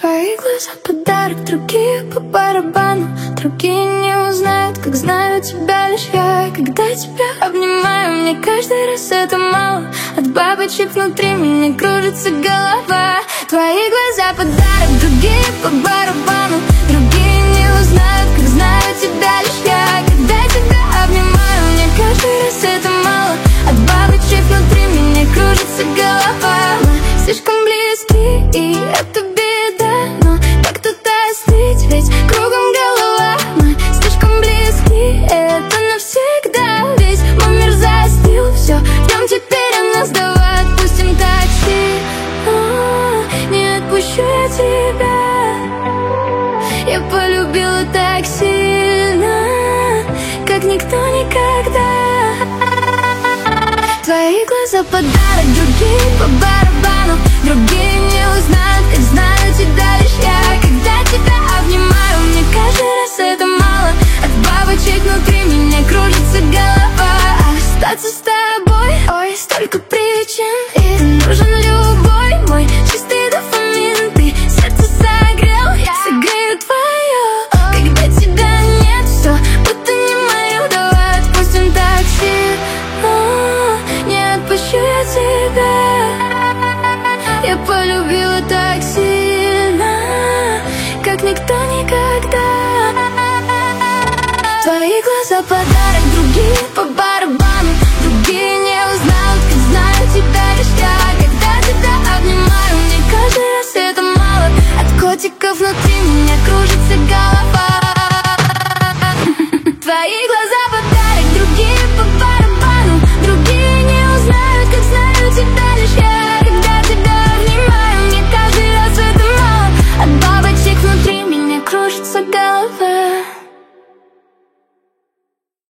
Твои глаза подарок, другие по барабану. Другие не узнают, как знаю тебя лишь я. И когда тебя обнимаю, мне каждый раз это мало. От бабочек внутри меня кружится голова. Твои глаза подарок, другие по барабану. Другие не узнают, как знаю тебя лишь я. Когда тебя обнимаю, мне каждый раз это мало. От бабочек внутри меня кружится голова. Мы слишком близки, и это беда. Но как тут остыть, ведь кругом голова. Мы слишком близки, это навсегда. Весь мой мир застыл, все, ждем теперь от нас. Давай отпустим такси. Не отпущу я тебя. Я полюбила так сильно, как никто никогда. Твои глаза подарок, другие по барабану. Другие не узнают, как знаю тебя лишь я. Когда тебя обнимаю, мне каждый раз это мало. От бабочек внутри меня кружится голова. Остаться с тобой, ой, столько причин. И ты нужен любой мой чистый дофамин. Ты сердце согрел, я согрею твое. Когда тебя нет, все будто не мое. Давай отпустим такси. Не отпущу я тебя. Я полюбила так сильно, как никто никогда. Твои глаза подарок, другие по барабану.